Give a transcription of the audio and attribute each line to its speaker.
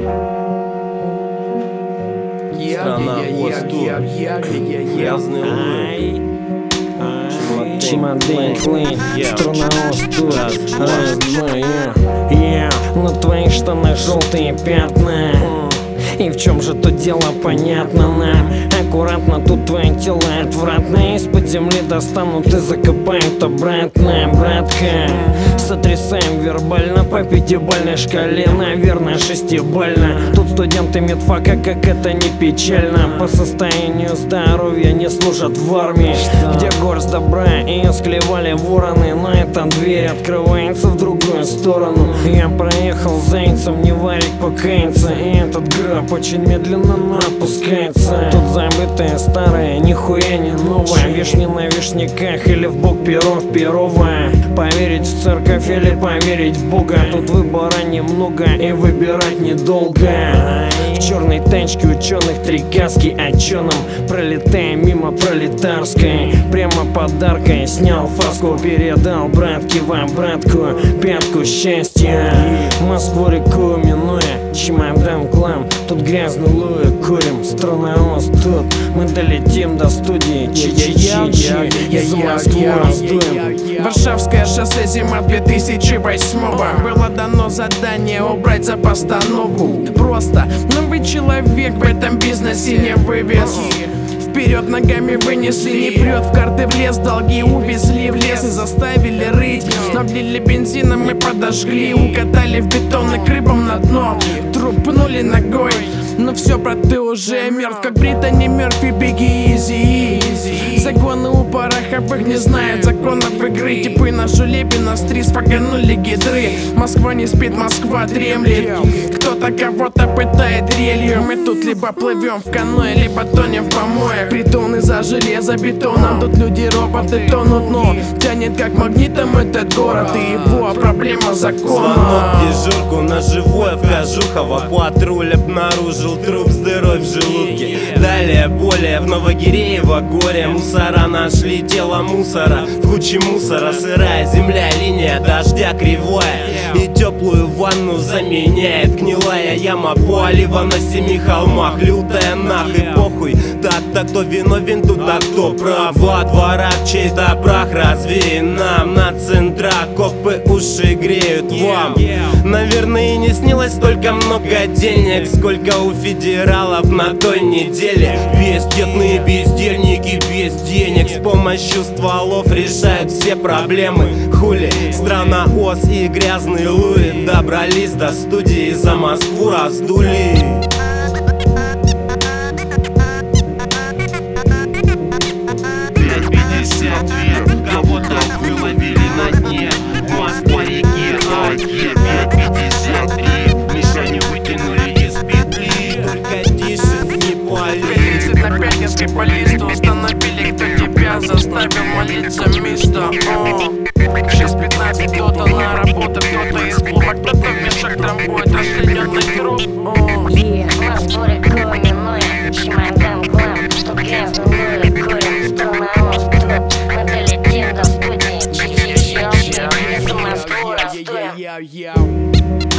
Speaker 1: Страна Остур, грязный лук,
Speaker 2: Чемодан клин, страна Остур, раз, два, на твоих штанах желтые пятна. И в чем же тут дело, понятно нам. Аккуратно, тут твое тело отвратно. Из-под земли достанут и закопают обратно. Братка, сотрясаем вербально по пятибалльной шкале, наверное, шестибалльно. Тут студенты медфака, как это не печально, по состоянию здоровья не служат в армии, где горсть добра, ее склевали вороны. Но эта дверь открывается в другую сторону. Я проехал зайцем, не варить покаяться. И этот граб очень медленно, но опускается. Тут забытое старое, нихуя не новое. Вишни на вишняках или в бок перов перовое. Поверить в церковь или поверить в Бога. Тут выбора немного и выбирать недолго. В черной тачке ученых три каски, а чё нам? Пролетая мимо пролетарской, прямо подаркой снял фаску, передал братке в обратку пятку счастья. Москву-реку минуя, чемодан клам. Тут грязный луя, курим, страна Остур. Мы долетим до студии Чи-чи-чи-чи, из Москвы раздуем.
Speaker 3: Варшавское шоссе, зима 2008-го. Было дано задание убрать за постановку. Просто новый человек в этом бизнесе не вывез. Вперед ногами вынесли, не прет в карты в лес. Долги увезли в лес и заставили рыть. Облили бензином мы подожгли, укатали в бетон и к рыбам на дно. Труп пнули ногой, но все, брат, ты уже мертв, как Британи Мерфи, беги изи. Загоны у пороховых не знают законов игры. Типы на жулебе на стрис фаганули гидры. Москва не спит, Москва дремлет. Кто-то кого-то пытает релью. Мы тут либо плывем в каноэ, либо тонем в помоях. Притоны за железобетоном, тут люди-роботы тонут, но тянет как магнитом этот город и его проблема закона.
Speaker 1: Звонок в дежурку на живое, в Кожухово патруль обнаружил труп с дырой в желудке. Далее более в Новогиреево горе. Мусора нашли тело мусора в куче мусора. Сырая земля, линия дождя кривая, и теплую ванну заменяет гнилая яма полива на 7 холмах. Лютая нах и похуй, так-то кто виновен тут, а кто прав. Во дворах чей-то прах развеян нам. На центрах копы уши греют вам. Наверное, и не снилось столько много денег, сколько у федералов на той неделе. Бездетные бездельники без денег с помощью стволов решают все проблемы. Хули, страна Оз и грязный Луи добрались до студии, за Москву раздули.
Speaker 4: Кого-то выловили на дне. Москва-реке, АЕ 553. Мишани вытянули из петли.
Speaker 1: Только тише, не пали.
Speaker 3: На Пятницкой по листу установили, кто тебя заставил молиться мисто. 6:15, кто-то на работу, кто-то из клуба, кто-то в мешок трамбует расчлененный труп.
Speaker 5: Москву-реку минуя, чемодан клам, что грязно луя, курим, страна Остур. Мы долетим до студии Чи-чи-чи-чи, из Москвы раздуем.